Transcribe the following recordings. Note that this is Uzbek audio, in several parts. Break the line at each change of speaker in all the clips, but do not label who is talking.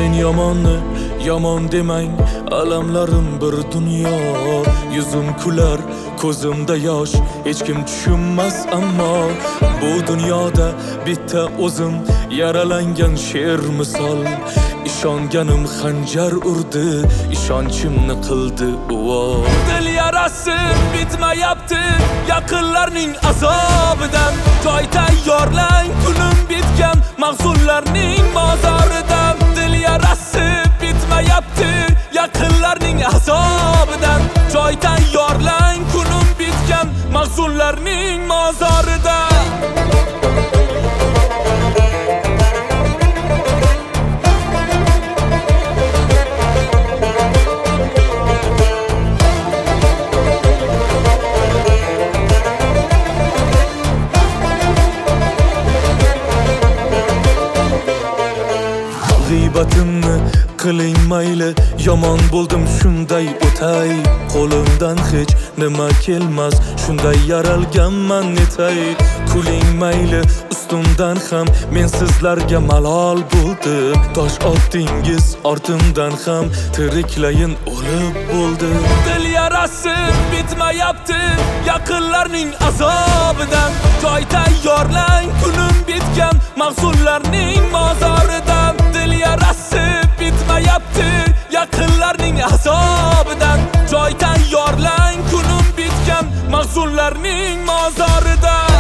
Men yomonni yomon demang, alamlarim bir dunyo. Yuzim kular, ko'zimda yosh, hech kim tushunmas ammo bu dunyoda bitta o'zim yaralangan sher misol. İşonganim xanjar urdi, ishonchimni qildi uvo. Dil yarasi bitmayapti, yaqinlarning azobidan. Joy tayyorlang, kunim bitgan mahzunlarning mozoridan. Dil yarasi bitmayapti, yaqinlarning azobidan. Joy tayyorlang, kunim bitgan mahzunlarning mozoridan. G'iybatimni qiling mayli, yomon bo'ldim shunday o'tay. Qo'limdan hech nima kelmas, shunday yaralganman netay. Kuling mayli, ustimdan ham men sizlarga malol bo'ldim. Tosh otdingiz ortimdan ham, tiriklayin o'lib bo'ldim. Dil yarasi bitmayapti, yaqinlarning azobidan. Joy tayyorlang, kunim bitgan mahzunlarning mozoridan. Dil yarasi bitmayapti, yaqinlarning azobidan. Joy tayyorlang, kunim bitgan mahzunlarning mozoridan.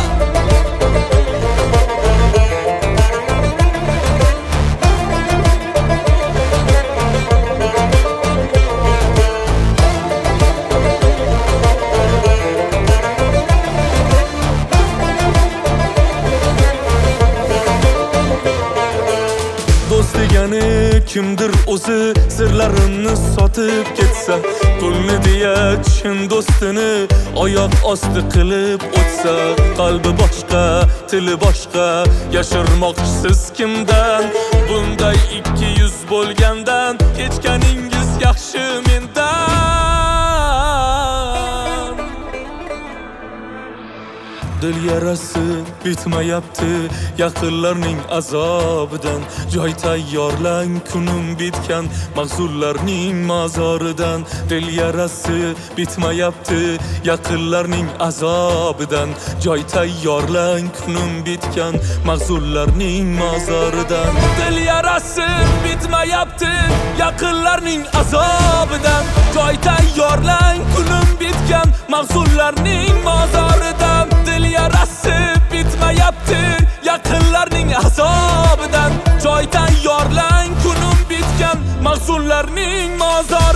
Do'st degani kimdir o'zi sirlarimni sotib ketsa, pulni deya chin do'stini oyoq osti qilib o'tsa. Qalbi boshqa, tili boshqa, yashirmoqchisiz kimdan? Bunday 200 bo'lgandan kechganingiz yaxshi mendan. Dil yarasi bitmayapti, yaqinlarning azobidan. Joy tayyorlang, kunim bitgan mahzunlarning mozoridan. Dil yarasi bitmayapti, yaqinlarning azobidan. Joy tayyorlang, kunim bitgan mahzunlarning mozoridan. Dil yarasi bitmayapti, yaqinlarning azobidan. Joy tayyorlang, kunim bitgan mahzunlarning mozoridan. Dil yarasi bitmayapti, yaqinlarning azobidan. Joy tayyorlang, kunim bitgan mahzunlarning mozoridan.